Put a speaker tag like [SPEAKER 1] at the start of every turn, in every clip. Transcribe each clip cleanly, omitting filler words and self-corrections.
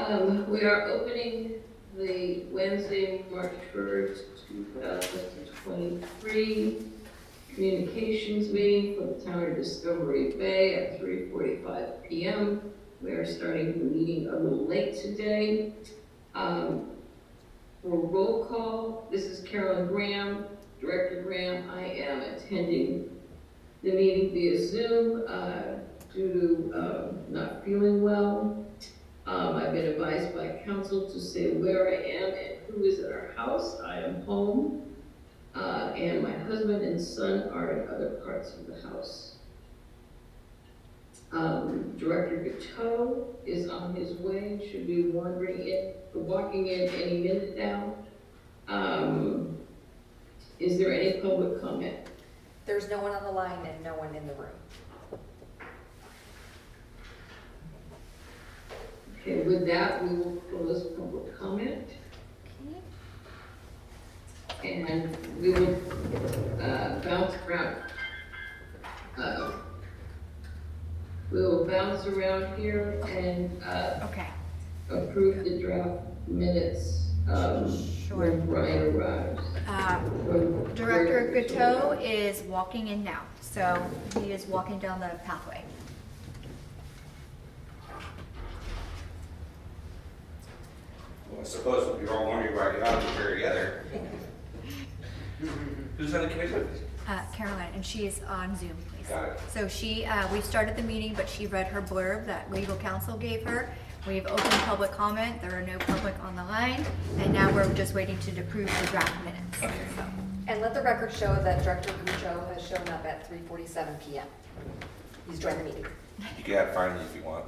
[SPEAKER 1] We are opening the Wednesday, March 1st, 2023 communications meeting for the town of Discovery Bay at 3:45 p.m. We are starting the meeting a little late today. For roll call, this is Carolyn Graham, Director Graham. I am attending the meeting via Zoom due to not feeling well. I've been advised by council to say where I am and who is at our house. I am home, and my husband and son are in other parts of the house. Director Gateau is on his way, should be walking in any minute now. Is there any public comment?
[SPEAKER 2] There's no one on the line and no one in the room.
[SPEAKER 1] Okay, with that, we will close public comment. Okay. And we will bounce around. We will bounce around here and approve the draft minutes when Brian arrives.
[SPEAKER 3] Director Gateau is walking in now, so he is walking down the pathway.
[SPEAKER 4] Well, I suppose you're all wondering why I get out of here together. Who's on the committee?
[SPEAKER 3] Caroline, and she is on Zoom, please.
[SPEAKER 4] Got it.
[SPEAKER 3] So we started the meeting, but she read her blurb that legal counsel gave her. We've opened public comment. There are no public on the line, and now we're just waiting to approve the draft minutes.
[SPEAKER 4] Okay.
[SPEAKER 3] So.
[SPEAKER 2] And let the record show that Director Gateau has shown up at 3:47 p.m. He's joined the meeting.
[SPEAKER 4] You can find me if you want.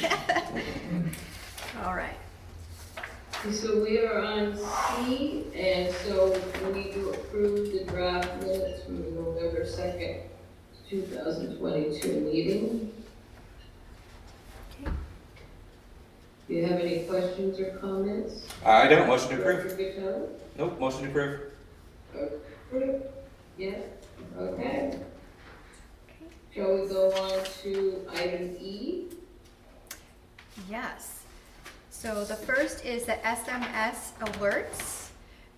[SPEAKER 3] All right.
[SPEAKER 1] So we are on C, and so we need to approve the draft minutes from the November 2nd, 2022 meeting.
[SPEAKER 3] Okay.
[SPEAKER 1] Do you have any questions or comments?
[SPEAKER 4] I don't. Motion to approve.
[SPEAKER 1] Director Gateau?
[SPEAKER 4] Nope. Motion to approve.
[SPEAKER 1] Approve? Yeah? Okay. Shall we go on to item E?
[SPEAKER 3] Yes. So the first is the SMS alerts.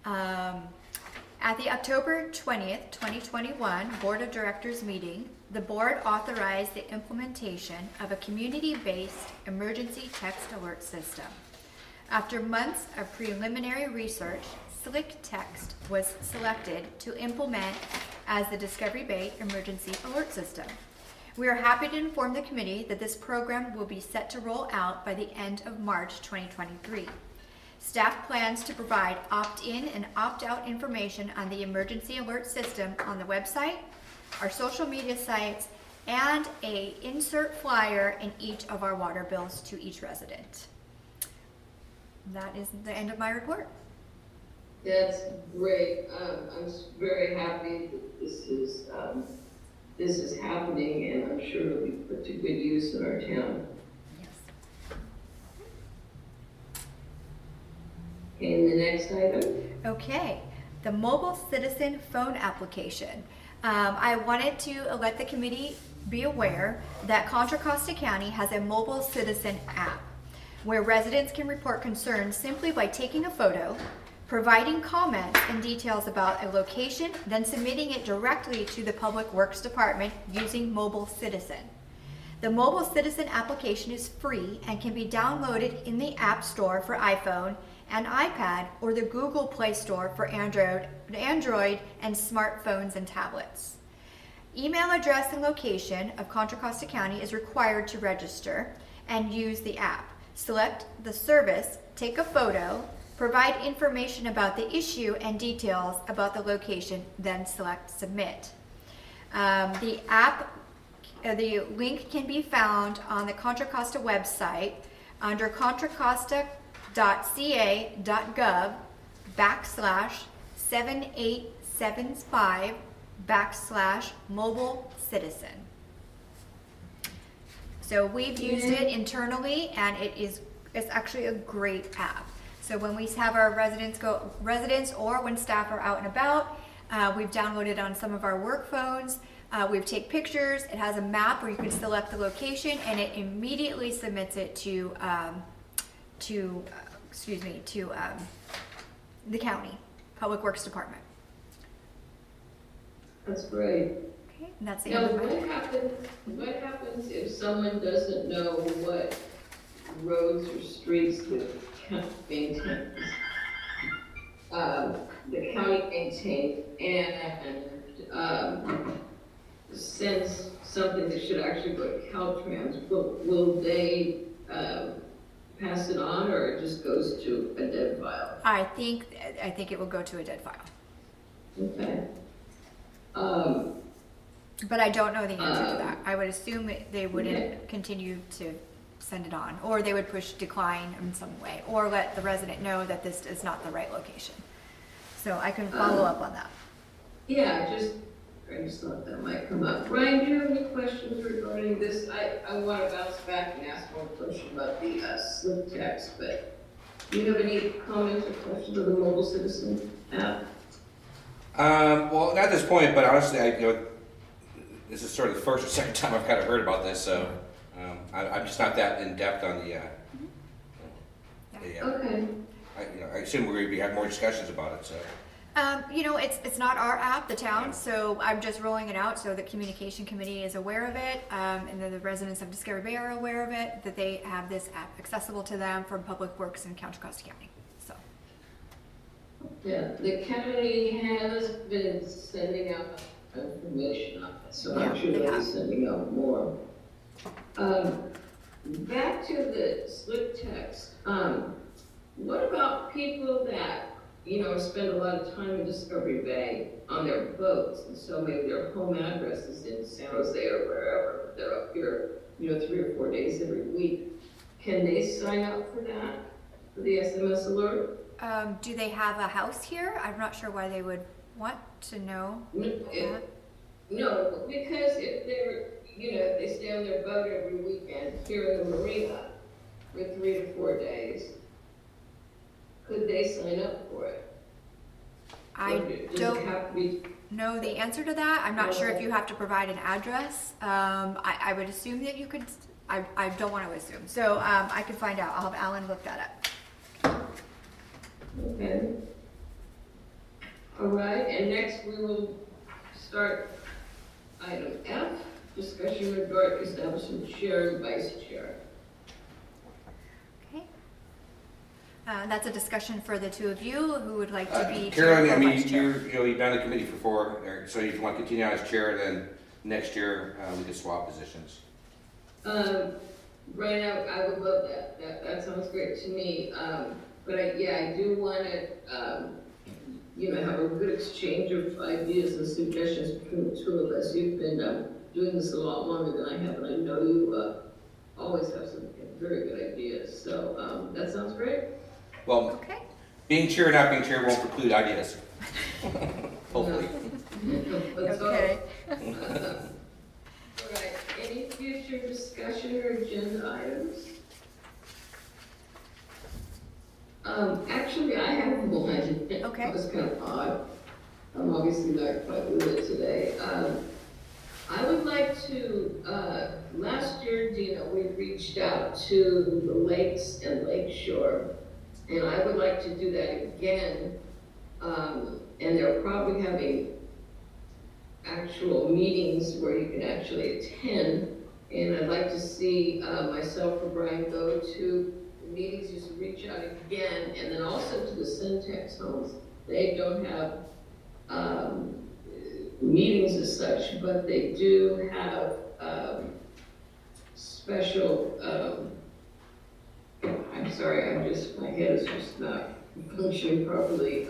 [SPEAKER 3] At the October 20th, 2021 Board of Directors meeting, the board authorized the implementation of a community-based emergency text alert system. After months of preliminary research, Slick Text was selected to implement as the Discovery Bay emergency alert system. We are happy to inform the committee that this program will be set to roll out by the end of March 2023. Staff plans to provide opt-in and opt-out information on the emergency alert system on the website, our social media sites, and an insert flyer in each of our water bills to each resident. That is the end of my report.
[SPEAKER 1] That's great. I'm very happy that this is happening, and I'm sure it'll be put to good use in our town.
[SPEAKER 3] Yes.
[SPEAKER 1] Okay, and the next item?
[SPEAKER 3] Okay, the mobile citizen phone application. I wanted to let the committee be aware that Contra Costa County has a mobile citizen app where residents can report concerns simply by taking a photo, providing comments and details about a location, then submitting it directly to the Public Works Department using Mobile Citizen. The Mobile Citizen application is free and can be downloaded in the App Store for iPhone and iPad or the Google Play Store for Android and smartphones and tablets. Email address and location of Contra Costa County is required to register and use the app. Select the service, take a photo, provide information about the issue and details about the location, then select submit. The link can be found on the Contra Costa website under contracosta.ca.gov/7875/mobile citizen. So we've used it internally, and it's actually a great app. So when we have our residents or when staff are out and about, we've downloaded on some of our work phones. We've taken pictures. It has a map where you can select the location, and it immediately submits it to to the county Public Works Department.
[SPEAKER 1] That's great.
[SPEAKER 3] Okay, and that's the
[SPEAKER 1] Now,
[SPEAKER 3] end of my.
[SPEAKER 1] what happens if someone doesn't know what roads or streets the county maintains? The county maintains and sends something that should actually go to Caltrans, will they pass it on, or it just goes to a dead file?
[SPEAKER 3] I think it will go to a dead file,
[SPEAKER 1] Okay.
[SPEAKER 3] but I don't know the answer to that. I would assume they wouldn't continue to send it on, or they would push decline in some way, or let the resident know that this is not the right location. So I can follow up on that.
[SPEAKER 1] Yeah, I just thought that might come up. Brian, do you have any questions regarding this? I want to bounce back and ask one question about the slip text, but do you have any comments or questions of the Mobile Citizen app?
[SPEAKER 4] Well, not at this point, but honestly, this is sort of the first or second time I've kind of heard about this, so I'm just not that in depth on the.
[SPEAKER 1] Okay.
[SPEAKER 4] I assume we're going to have more discussions about it. So.
[SPEAKER 3] It's not our app, the town, so I'm just rolling it out so the communication committee is aware of it, and then the residents of Discovery Bay are aware of it, that they have this app accessible to them from Public Works in Contra Costa County. So.
[SPEAKER 1] Yeah, the county has been sending out information on it, so I'm sure they'll be sending out more. Back to the slip text. What about people that, spend a lot of time in Discovery Bay on their boats, and so maybe their home address is in San Jose or wherever, they're up here, 3 or 4 days every week. Can they sign up for that, for the SMS alert?
[SPEAKER 3] Do they have a house here? I'm not sure why they would want to know that.
[SPEAKER 1] No, because if they're, if they stay on their boat every weekend here in the marina for 3 to 4 days, could they sign up for it?
[SPEAKER 3] I don't
[SPEAKER 1] have to be
[SPEAKER 3] know the answer to that. I'm not sure if you have to provide an address. I would assume that you could. I don't want to assume. So I could find out. I'll have Alan look that up.
[SPEAKER 1] Okay. All right, and next we will start item F, discussion regarding establishing chair and vice chair.
[SPEAKER 3] Okay. That's a discussion for the two of you who would like to be
[SPEAKER 4] Carolyn,
[SPEAKER 3] chair or vice chair.
[SPEAKER 4] you've been on the committee for 4, so if you want to continue on as chair, then next year we can swap positions.
[SPEAKER 1] Brian, I would love that. That sounds great to me. But I do want to, have a good exchange of ideas and suggestions between the two of us. You've been doing this a lot longer than I have, and I know you always have some very good ideas. So that sounds great.
[SPEAKER 4] Well,
[SPEAKER 3] Okay.
[SPEAKER 4] being chair or not being chair won't preclude ideas. Hopefully.
[SPEAKER 3] Okay.
[SPEAKER 1] All right, any future discussion or agenda items? Actually, I have one.
[SPEAKER 3] Okay.
[SPEAKER 1] It was kind of odd. I'm obviously not quite with it today. I would like to, last year, Dina, we reached out to the lakes and Lakeshore, and I would like to do that again. And they're probably having actual meetings where you can actually attend, and I'd like to see myself or Brian go to the meetings, just reach out again, and then also to the Syntax homes. They don't have meetings as such, but they do have special, I'm sorry, my head is just not functioning properly,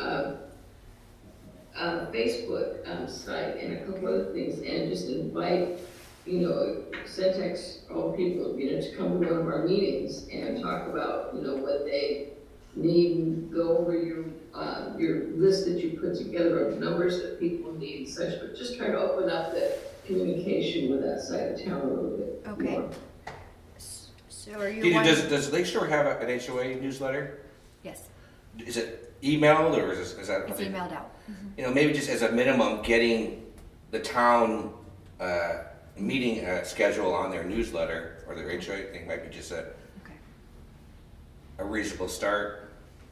[SPEAKER 1] Facebook site and a couple other things, and just invite, Syntax, all people, to come to one of our meetings and talk about, what they need, and go over your list that you put together of numbers that people need and such, but just try to open up the communication with that side of town a little bit
[SPEAKER 3] Okay.
[SPEAKER 1] more.
[SPEAKER 3] So are you
[SPEAKER 4] Dina,
[SPEAKER 3] wanting-
[SPEAKER 4] does Lakeshore have an HOA newsletter?
[SPEAKER 3] Yes,
[SPEAKER 4] Is it emailed or is that?
[SPEAKER 3] it's emailed out.
[SPEAKER 4] Maybe just as a minimum, getting the town meeting schedule on their newsletter or their HOA thing might be just a.
[SPEAKER 3] Okay.
[SPEAKER 4] a reasonable start.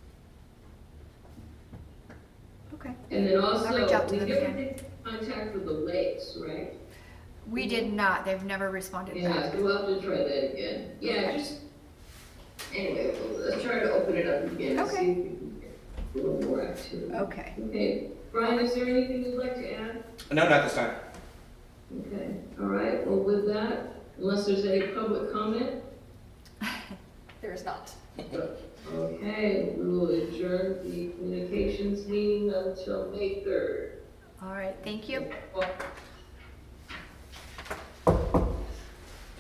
[SPEAKER 3] Okay.
[SPEAKER 1] And then also,
[SPEAKER 3] I'll reach out to
[SPEAKER 1] we
[SPEAKER 3] them
[SPEAKER 1] never
[SPEAKER 3] again.
[SPEAKER 1] did contact with the lakes, right?
[SPEAKER 3] We did not. They've never responded
[SPEAKER 1] Yeah,
[SPEAKER 3] back.
[SPEAKER 1] so we'll have to try that again. Yeah,
[SPEAKER 3] Okay.
[SPEAKER 1] just, anyway, let's try to open it up again and see
[SPEAKER 3] Okay.
[SPEAKER 1] if we can get a little more activity.
[SPEAKER 3] Okay.
[SPEAKER 1] Okay, Brian, is there anything you'd like to add?
[SPEAKER 4] No, not this time.
[SPEAKER 1] Okay, all right, well, with that, unless there's any public comment,
[SPEAKER 2] There is not.
[SPEAKER 1] okay, we will adjourn the communications meeting until May 3rd.
[SPEAKER 3] All right. Thank you.
[SPEAKER 1] Well,